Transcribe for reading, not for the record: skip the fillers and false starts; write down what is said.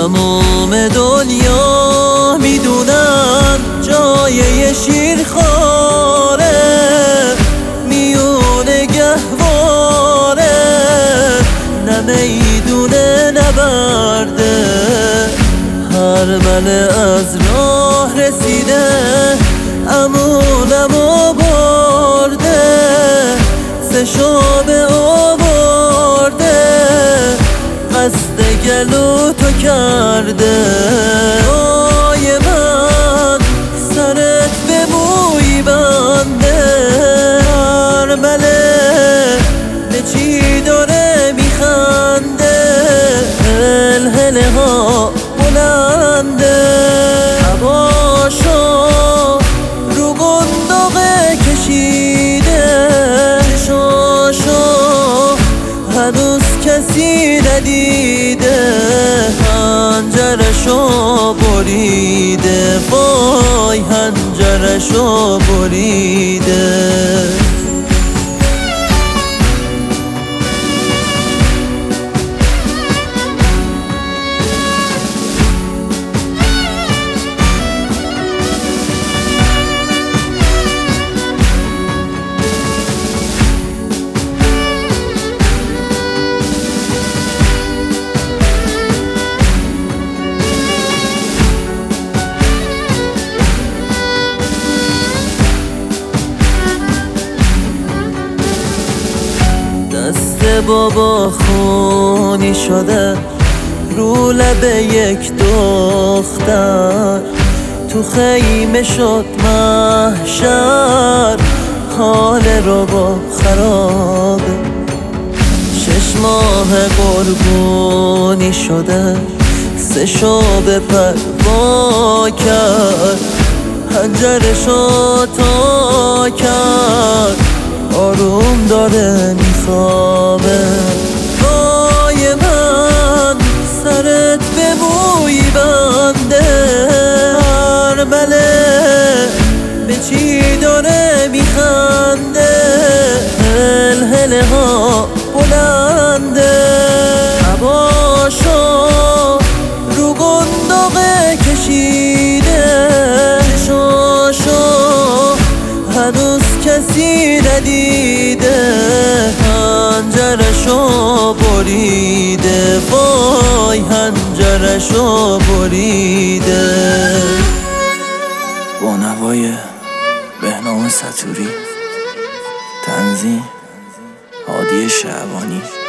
تمام دنیا میدونن جای یه شیرخواره میونه گهواره، نه میدونه نبرده. هر من از راه رسیده امونمو برده، سه شابه آورده قصد گلو تو کرده. آی من سرت به موی بنده، ارمله به چی داره میخنده، هله ها بلنده. هواشو رو گندقه کشیده، چشاشو هنوز کسی ندیده، هنجرشو بریده، وای هنجرشو بریده. دست بابا خونی شده رو لب یک دختر، تو خیمه شد محشر، حال رو با خرابه. 6 ماه قربونی شده 3 شعبه پروا کرد، هنجرشو تا کرد آروم داره میخوابه. وای من سرت به موی بنده، ارمله به چی داره میخنده، هله ها بلنده. هواشو رو گندقه کشیده، چشاشو هنوز کسی ندیده، هنجرشو بریده، وای هنجرشو بریده. با نوای بهنام سطوری، تنظیم هادی شعبانی.